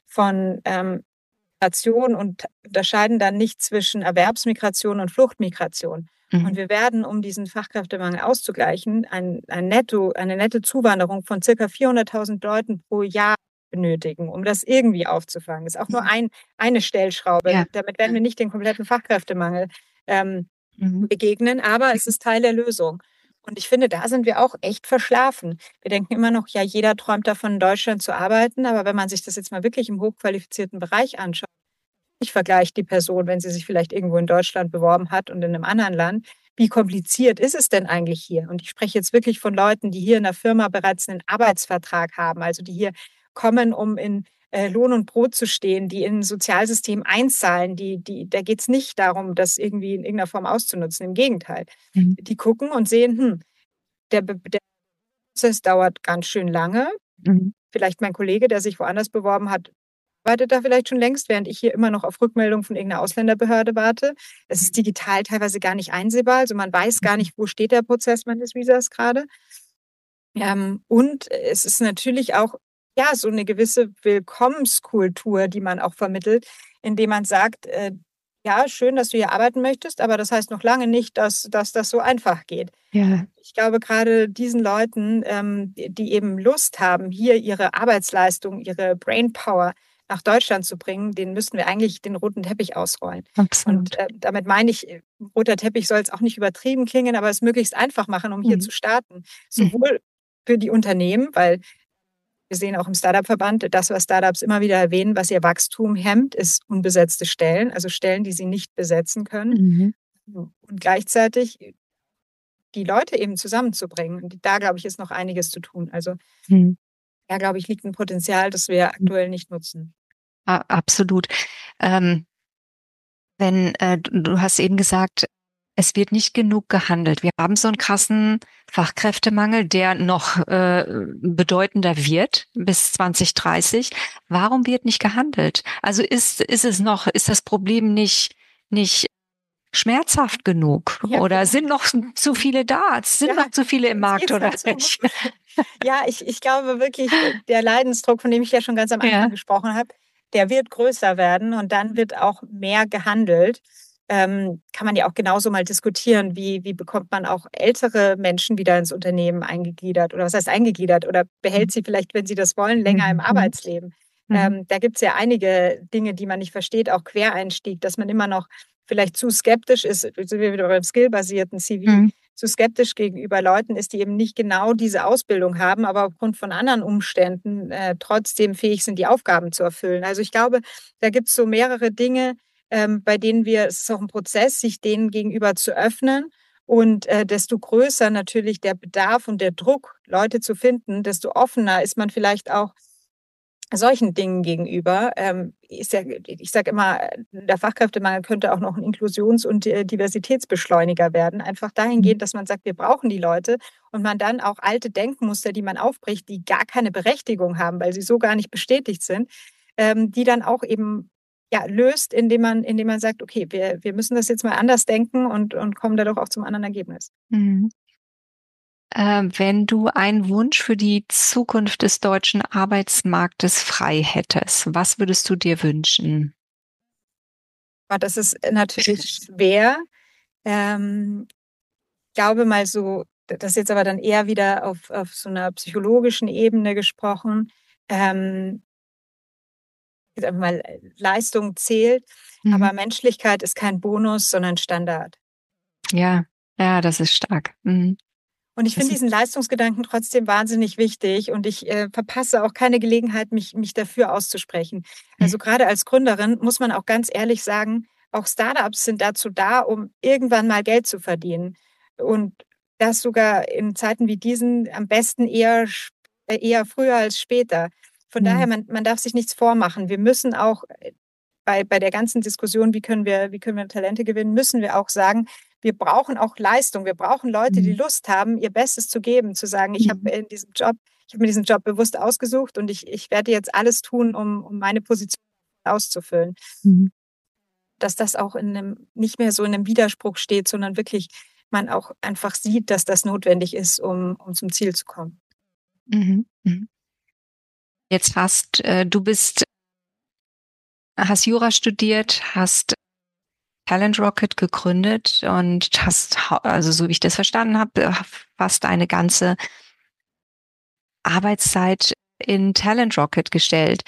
Migration und unterscheiden dann nicht zwischen Erwerbsmigration und Fluchtmigration. Und wir werden, um diesen Fachkräftemangel auszugleichen, eine nette Zuwanderung von circa 400.000 Leuten pro Jahr benötigen, um das irgendwie aufzufangen. Das ist auch nur eine Stellschraube. Ja. Damit werden wir nicht den kompletten Fachkräftemangel begegnen, aber es ist Teil der Lösung. Und ich finde, da sind wir auch echt verschlafen. Wir denken immer noch, ja, jeder träumt davon, in Deutschland zu arbeiten. Aber wenn man sich das jetzt mal wirklich im hochqualifizierten Bereich anschaut, ich vergleiche die Person, wenn sie sich vielleicht irgendwo in Deutschland beworben hat und in einem anderen Land, wie kompliziert ist es denn eigentlich hier? Und ich spreche jetzt wirklich von Leuten, die hier in der Firma bereits einen Arbeitsvertrag haben, also die hier kommen, um in Lohn und Brot zu stehen, die in ein Sozialsystem einzahlen, da geht es nicht darum, das irgendwie in irgendeiner Form auszunutzen. Im Gegenteil. Die gucken und sehen, der Prozess dauert ganz schön lange. Vielleicht mein Kollege, der sich woanders beworben hat, arbeitet da vielleicht schon längst, während ich hier immer noch auf Rückmeldung von irgendeiner Ausländerbehörde warte. Es ist digital teilweise gar nicht einsehbar, also man weiß gar nicht, wo steht der Prozess meines Visas gerade. Und es ist natürlich auch so eine gewisse Willkommenskultur, die man auch vermittelt, indem man sagt, ja, schön, dass du hier arbeiten möchtest, aber das heißt noch lange nicht, dass das so einfach geht. Ja. Ich glaube, gerade diesen Leuten, die eben Lust haben, hier ihre Arbeitsleistung, ihre Brainpower nach Deutschland zu bringen, denen müssten wir eigentlich den roten Teppich ausrollen. Absolut. Und damit meine ich, roter Teppich soll es auch nicht übertrieben klingen, aber es möglichst einfach machen, um hier zu starten. Sowohl für die Unternehmen, weil wir sehen auch im Startup-Verband, das, was Startups immer wieder erwähnen, was ihr Wachstum hemmt, ist unbesetzte Stellen, also Stellen, die sie nicht besetzen können. Und gleichzeitig die Leute eben zusammenzubringen. Und da, glaube ich, ist noch einiges zu tun. Also da, glaube ich, liegt ein Potenzial, das wir aktuell nicht nutzen. Absolut. Du hast eben gesagt, es wird nicht genug gehandelt. Wir haben so einen krassen Fachkräftemangel, der noch bedeutender wird bis 2030. Warum wird nicht gehandelt? Also ist das Problem nicht schmerzhaft genug? Ja, oder sind noch zu viele da? Sind noch zu viele im Markt oder nicht? Ja, ich glaube wirklich, der Leidensdruck, von dem ich ja schon ganz am Anfang gesprochen habe, der wird größer werden und dann wird auch mehr gehandelt. Kann man ja auch genauso mal diskutieren, wie bekommt man auch ältere Menschen wieder ins Unternehmen eingegliedert oder was heißt eingegliedert oder behält sie vielleicht, wenn sie das wollen, länger im Arbeitsleben. Da gibt es ja einige Dinge, die man nicht versteht, auch Quereinstieg, dass man immer noch vielleicht zu skeptisch ist, sind wir wieder beim skillbasierten CV, zu skeptisch gegenüber Leuten ist, die eben nicht genau diese Ausbildung haben, aber aufgrund von anderen Umständen trotzdem fähig sind, die Aufgaben zu erfüllen. Also ich glaube, da gibt es so mehrere Dinge, bei denen es ist auch ein Prozess, sich denen gegenüber zu öffnen. Und desto größer natürlich der Bedarf und der Druck, Leute zu finden, desto offener ist man vielleicht auch solchen Dingen gegenüber. Ich sage immer, der Fachkräftemangel könnte auch noch ein Inklusions- und Diversitätsbeschleuniger werden. Einfach dahingehend, dass man sagt, wir brauchen die Leute und man dann auch alte Denkmuster, die man aufbricht, die gar keine Berechtigung haben, weil sie so gar nicht bestätigt sind, die dann auch eben löst, indem man sagt, okay, wir müssen das jetzt mal anders denken und kommen dadurch auch zum anderen Ergebnis. Wenn du einen Wunsch für die Zukunft des deutschen Arbeitsmarktes frei hättest, was würdest du dir wünschen? Das ist natürlich schwer. Ich glaube mal so, das ist jetzt aber dann eher wieder auf so einer psychologischen Ebene gesprochen. Mal Leistung zählt, aber Menschlichkeit ist kein Bonus, sondern Standard. Ja, das ist stark. Und ich finde diesen Leistungsgedanken trotzdem wahnsinnig wichtig und ich verpasse auch keine Gelegenheit, mich dafür auszusprechen. Also gerade als Gründerin muss man auch ganz ehrlich sagen, auch Startups sind dazu da, um irgendwann mal Geld zu verdienen. Und das sogar in Zeiten wie diesen am besten eher früher als später. Von daher, man darf sich nichts vormachen. Wir müssen auch bei der ganzen Diskussion, wie können wir Talente gewinnen, müssen wir auch sagen, wir brauchen auch Leistung. Wir brauchen Leute, die Lust haben, ihr Bestes zu geben, zu sagen, ich habe mir diesen Job bewusst ausgesucht und ich werde jetzt alles tun, um meine Position auszufüllen. Dass das auch nicht mehr so in einem Widerspruch steht, sondern wirklich man auch einfach sieht, dass das notwendig ist, um zum Ziel zu kommen. Jetzt hast Jura studiert, hast Talent Rocket gegründet und hast, also so wie ich das verstanden habe, fast eine ganze Arbeitszeit in Talent Rocket gestellt.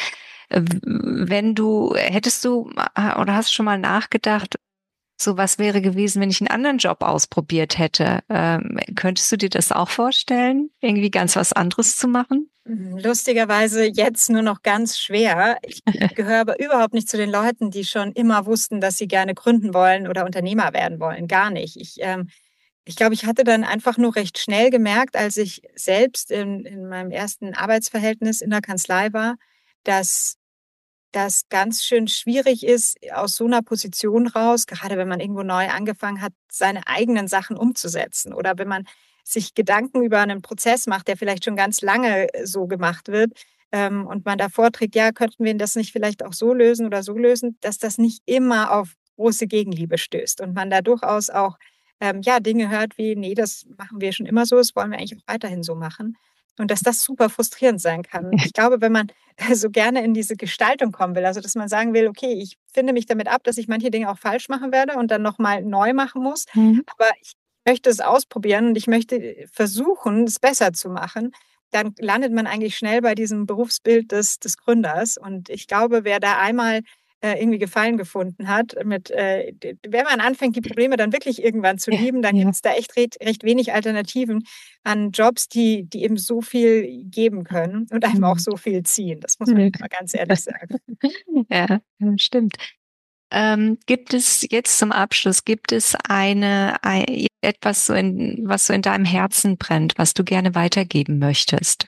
Hättest du oder hast schon mal nachgedacht, so was wäre gewesen, wenn ich einen anderen Job ausprobiert hätte? Könntest du dir das auch vorstellen, irgendwie ganz was anderes zu machen? Lustigerweise jetzt nur noch ganz schwer. Ich gehöre aber überhaupt nicht zu den Leuten, die schon immer wussten, dass sie gerne gründen wollen oder Unternehmer werden wollen. Gar nicht. Ich Ich glaube, ich hatte dann einfach nur recht schnell gemerkt, als ich selbst in meinem ersten Arbeitsverhältnis in der Kanzlei war, dass das ganz schön schwierig ist, aus so einer Position raus, gerade wenn man irgendwo neu angefangen hat, seine eigenen Sachen umzusetzen. Oder wenn man sich Gedanken über einen Prozess macht, der vielleicht schon ganz lange so gemacht wird, und man da vorträgt, ja, könnten wir das nicht vielleicht auch so lösen oder so lösen, dass das nicht immer auf große Gegenliebe stößt und man da durchaus auch ja, Dinge hört wie, nee, das machen wir schon immer so, das wollen wir eigentlich auch weiterhin so machen. Und dass das super frustrierend sein kann. Ich glaube, wenn man so gerne in diese Gestaltung kommen will, also dass man sagen will, okay, ich finde mich damit ab, dass ich manche Dinge auch falsch machen werde und dann nochmal neu machen muss, Mhm. aber ich möchte es ausprobieren und ich möchte versuchen, es besser zu machen, dann landet man eigentlich schnell bei diesem Berufsbild des Gründers. Und ich glaube, wer da einmal irgendwie Gefallen gefunden hat, wenn man anfängt, die Probleme dann wirklich irgendwann zu Ja, lieben, dann ja. gibt es da echt recht wenig Alternativen an Jobs, die eben so viel geben können und einem auch Mhm. so viel ziehen. Das muss man mal ganz ehrlich sagen. Ja, stimmt. Gibt es jetzt zum Abschluss, gibt es etwas, was so in deinem Herzen brennt, was du gerne weitergeben möchtest?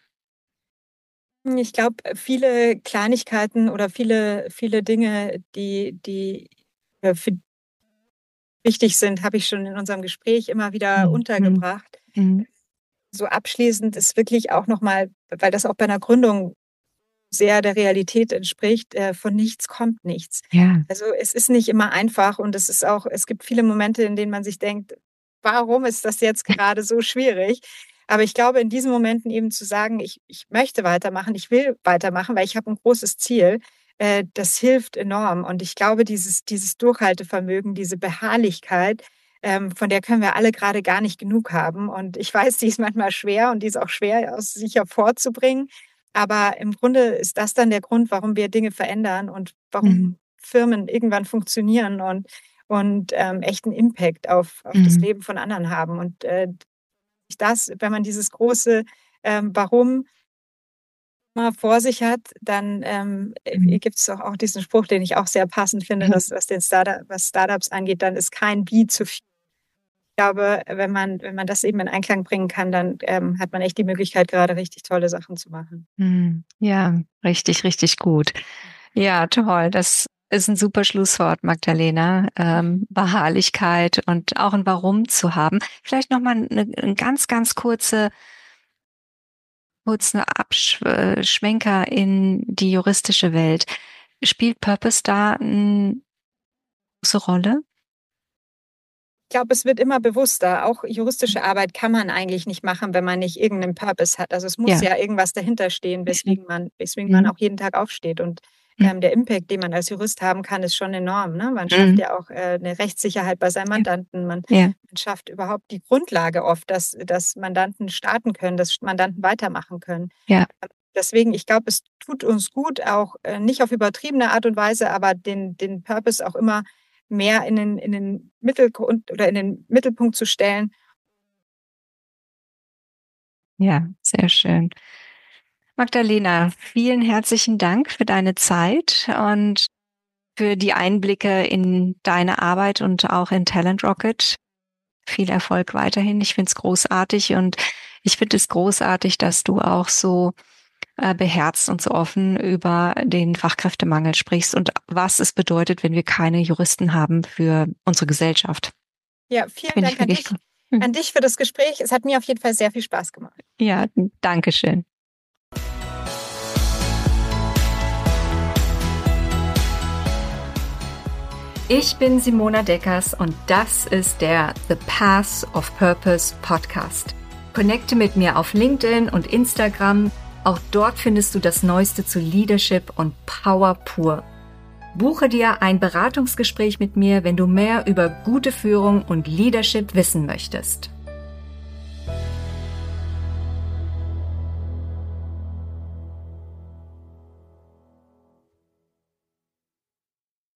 Ich glaube, viele Kleinigkeiten oder viele Dinge, die für wichtig sind, habe ich schon in unserem Gespräch immer wieder Mhm. Mhm. untergebracht. Mhm. So abschließend ist wirklich auch nochmal, weil das auch bei einer Gründung sehr der Realität entspricht, von nichts kommt nichts. Ja. Also es ist nicht immer einfach und es gibt viele Momente, in denen man sich denkt, warum ist das jetzt gerade so schwierig? Aber ich glaube, in diesen Momenten eben zu sagen, ich möchte weitermachen, ich will weitermachen, weil ich habe ein großes Ziel, das hilft enorm. Und ich glaube, dieses Durchhaltevermögen, diese Beharrlichkeit, von der können wir alle gerade gar nicht genug haben. Und ich weiß, die ist manchmal schwer und die ist auch schwer aus sich hervorzubringen. Aber im Grunde ist das dann der Grund, warum wir Dinge verändern und Mhm. warum Firmen irgendwann funktionieren und echten Impact auf das Mhm. Leben von anderen haben. Und wenn man dieses große Warum mal vor sich hat, dann Mhm. gibt es auch diesen Spruch, den ich auch sehr passend finde, Mhm. dass was Startups angeht, dann ist kein Wie zu viel. Ich glaube, wenn man das eben in Einklang bringen kann, dann hat man echt die Möglichkeit, gerade richtig tolle Sachen zu machen. Mhm. Ja, richtig, richtig gut. Ja, toll. Das ist ein super Schlusswort, Magdalena. Beharrlichkeit und auch ein Warum zu haben. Vielleicht noch mal 'n ganz kurzen Schwenker in die juristische Welt. Spielt Purpose da 'ne große Rolle? Ich glaube, es wird immer bewusster. Auch juristische Arbeit kann man eigentlich nicht machen, wenn man nicht irgendeinen Purpose hat. Also, es muss Ja. ja irgendwas dahinter stehen, Mhm. weswegen man Mhm. auch jeden Tag aufsteht. Und, Mhm. der Impact, den man als Jurist haben kann, ist schon enorm, ne? Man schafft Mhm. ja auch, 'ne Rechtssicherheit bei seinem Ja. Mandanten. Ja. Man schafft überhaupt die Grundlage oft, dass Mandanten starten können, dass Mandanten weitermachen können. Ja. Deswegen, ich glaube, es tut uns gut, auch, nicht auf übertriebene Art und Weise, aber den Purpose auch immer mehr in den Mittelgrund oder in den Mittelpunkt zu stellen. Ja, sehr schön. Magdalena, vielen herzlichen Dank für deine Zeit und für die Einblicke in deine Arbeit und auch in Talent Rocket. Viel Erfolg weiterhin. Ich finde es großartig und ich finde es großartig, dass du auch so beherzt und so offen über den Fachkräftemangel sprichst und was es bedeutet, wenn wir keine Juristen haben für unsere Gesellschaft. Ja, vielen Finde ich Dank an wirklich dich gut. Hm. an dich für das Gespräch. Es hat mir auf jeden Fall sehr viel Spaß gemacht. Ja, danke schön. Ich bin Simona Deckers und das ist der The Path of Purpose Podcast. Connecte mit mir auf LinkedIn und Instagram. Auch dort findest du das Neueste zu Leadership und Power pur. Buche dir ein Beratungsgespräch mit mir, wenn du mehr über gute Führung und Leadership wissen möchtest.